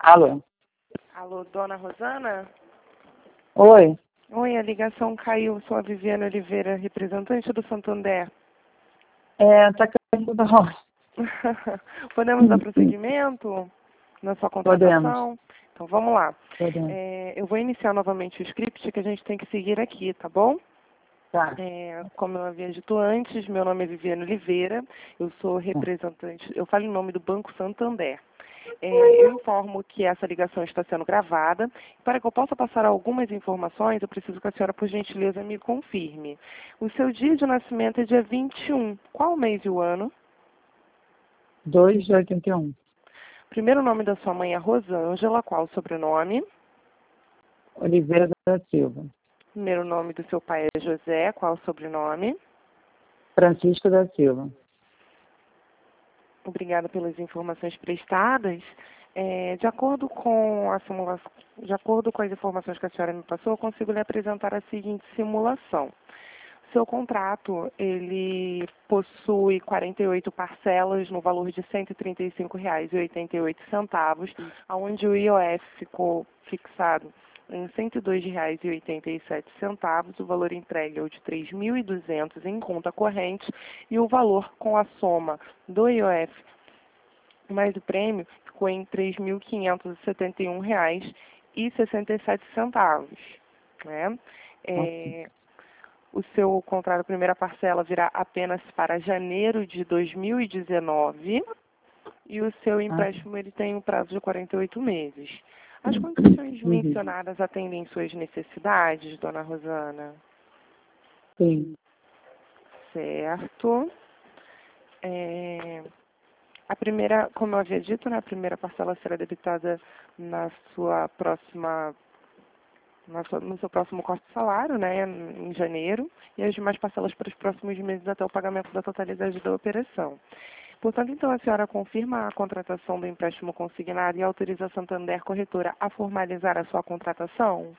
Alô? Alô, dona Rosana? Oi? Oi, a ligação caiu. Sou a Viviane Oliveira, representante do Santander. Tá caindo da roça. Podemos dar prosseguimento na sua Podemos. contratação? Então, vamos lá. Podemos. Eu vou iniciar novamente o script que a gente tem que seguir aqui, tá bom? Tá. Como eu havia dito antes, meu nome é Viviane Oliveira, eu sou representante, eu falo em nome do Banco Santander. Eu informo que essa ligação está sendo gravada. Para que eu possa passar algumas informações, eu preciso que a senhora, por gentileza, me confirme. O seu dia de nascimento é dia 21. Qual o mês e o ano? 2 de 81. Primeiro nome da sua mãe é Rosângela. Qual o sobrenome? Oliveira da Silva. Primeiro nome do seu pai é José. Qual o sobrenome? Francisco da Silva. Obrigada pelas informações prestadas. De acordo com a simulação, de acordo com as informações que a senhora me passou, eu consigo lhe apresentar a seguinte simulação. Seu contrato, ele possui 48 parcelas no valor de R$ 135,88, onde o IOF ficou fixado em R$ 102,87, o valor entregue é o de R$ 3.200 em conta corrente e o valor com a soma do IOF mais o prêmio ficou em R$ 3.571,67, né? O seu contrato, a primeira parcela, virá apenas para janeiro de 2019 e o seu empréstimo ele tem um prazo de 48 meses. As condições mencionadas atendem suas necessidades, dona Rosana? Sim. Certo. A primeira, como eu havia dito, né, a primeira parcela será debitada na sua próxima no seu próximo corte de salário, né, em janeiro, e as demais parcelas para os próximos meses até o pagamento da totalidade da operação. Portanto, então, a senhora confirma a contratação do empréstimo consignado e autoriza a Santander Corretora a formalizar a sua contratação?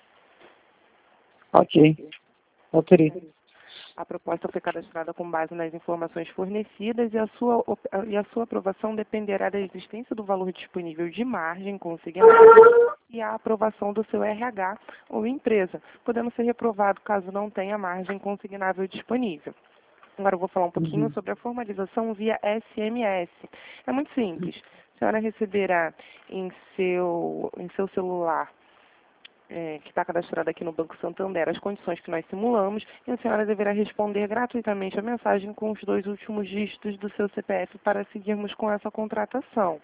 Ok. Autorizo. A proposta foi cadastrada com base nas informações fornecidas e a sua aprovação dependerá da existência do valor disponível de margem consignada e a aprovação do seu RH ou empresa, podendo ser reprovado caso não tenha margem consignável disponível. Agora eu vou falar um pouquinho sobre a formalização via SMS. É muito simples. A senhora receberá em seu celular, que está cadastrado aqui no Banco Santander, as condições que nós simulamos, e a senhora deverá responder gratuitamente a mensagem com os 2 últimos dígitos do seu CPF para seguirmos com essa contratação.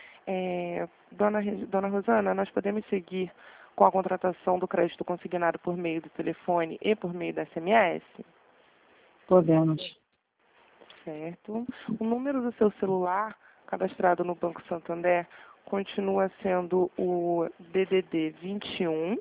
Dona Rosana, nós podemos seguir com a contratação do crédito consignado por meio do telefone e por meio da SMS? Podemos. Certo. O número do seu celular cadastrado no Banco Santander continua sendo o DDD 21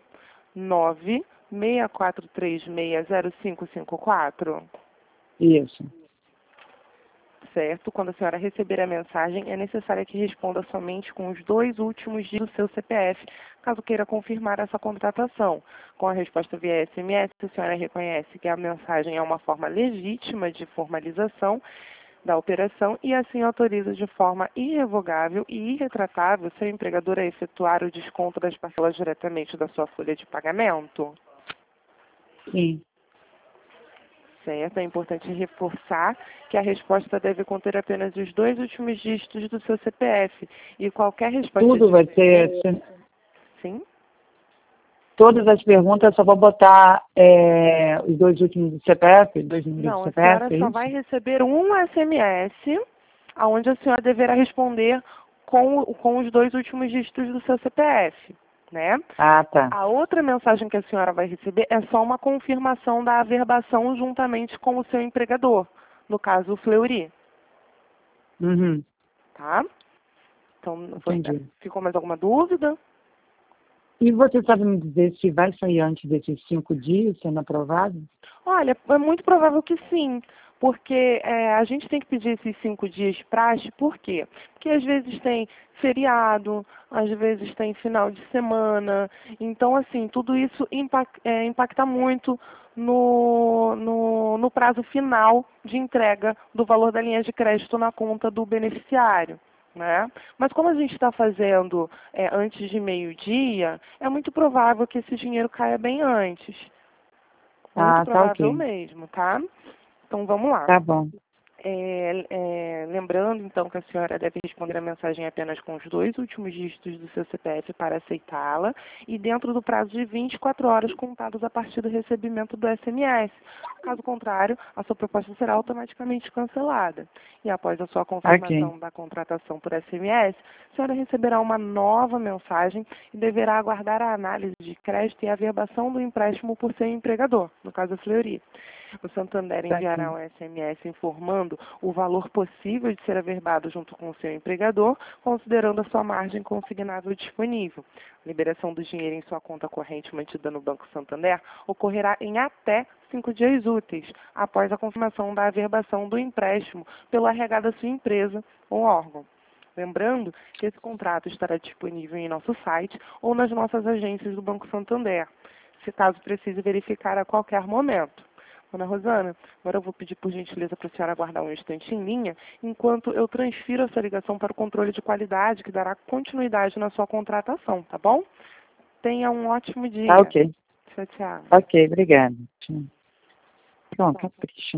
964360554. Isso. Certo. Quando a senhora receber a mensagem, é necessário que responda somente com os 2 últimos dígitos do seu CPF, caso queira confirmar essa contratação. Com a resposta via SMS, a senhora reconhece que a mensagem é uma forma legítima de formalização da operação e assim autoriza de forma irrevogável e irretratável seu empregador a efetuar o desconto das parcelas diretamente da sua folha de pagamento? Sim. Certo. É importante reforçar que a resposta deve conter apenas os 2 últimos dígitos do seu CPF e qualquer resposta... Tudo vai ser... Sim? Todas as perguntas só vou botar os 2 últimos do CPF, 2 números do Não, a CPF, senhora só vai receber um SMS, onde a senhora deverá responder com os 2 últimos dígitos do seu CPF, né? Ah, tá. A outra mensagem que a senhora vai receber é só uma confirmação da averbação juntamente com o seu empregador, no caso o Fleury, tá? Então, Entendi. ficou mais alguma dúvida? E você sabe me dizer se vai sair antes desses 5 dias, sendo aprovado? Olha, é muito provável que sim, porque a gente tem que pedir esses 5 dias de praxe, por quê? Porque às vezes tem feriado, às vezes tem final de semana, então assim, tudo isso impacta muito no prazo final de entrega do valor da linha de crédito na conta do beneficiário, né? Mas como a gente está fazendo antes de meio-dia, é muito provável que esse dinheiro caia bem antes. Muito Ah, tá provável ok. mesmo, tá? Então vamos lá. Tá bom. Lembrando, então, que a senhora deve responder a mensagem apenas com os 2 últimos dígitos do seu CPF para aceitá-la e dentro do prazo de 24 horas contados a partir do recebimento do SMS. Caso contrário, a sua proposta será automaticamente cancelada. E após a sua Ok. confirmação da contratação por SMS, a senhora receberá uma nova mensagem e deverá aguardar a análise de crédito e a averbação do empréstimo por seu empregador, no caso a Fleury. O Santander Tá enviará aqui. um SMS informando o valor possível de ser averbado junto com o seu empregador, considerando a sua margem consignável disponível. A liberação do dinheiro em sua conta corrente mantida no Banco Santander ocorrerá em até 5 dias úteis, após a confirmação da averbação do empréstimo pelo RH da sua empresa ou órgão. Lembrando que esse contrato estará disponível em nosso site ou nas nossas agências do Banco Santander, se caso precise verificar a qualquer momento. Dona Rosana, agora eu vou pedir por gentileza para a senhora aguardar um instante em linha, enquanto eu transfiro essa ligação para o controle de qualidade, que dará continuidade na sua contratação, tá bom? Tenha um ótimo Tá dia. ok. Tchau, tchau. Ok, obrigada. Pronto, capricho.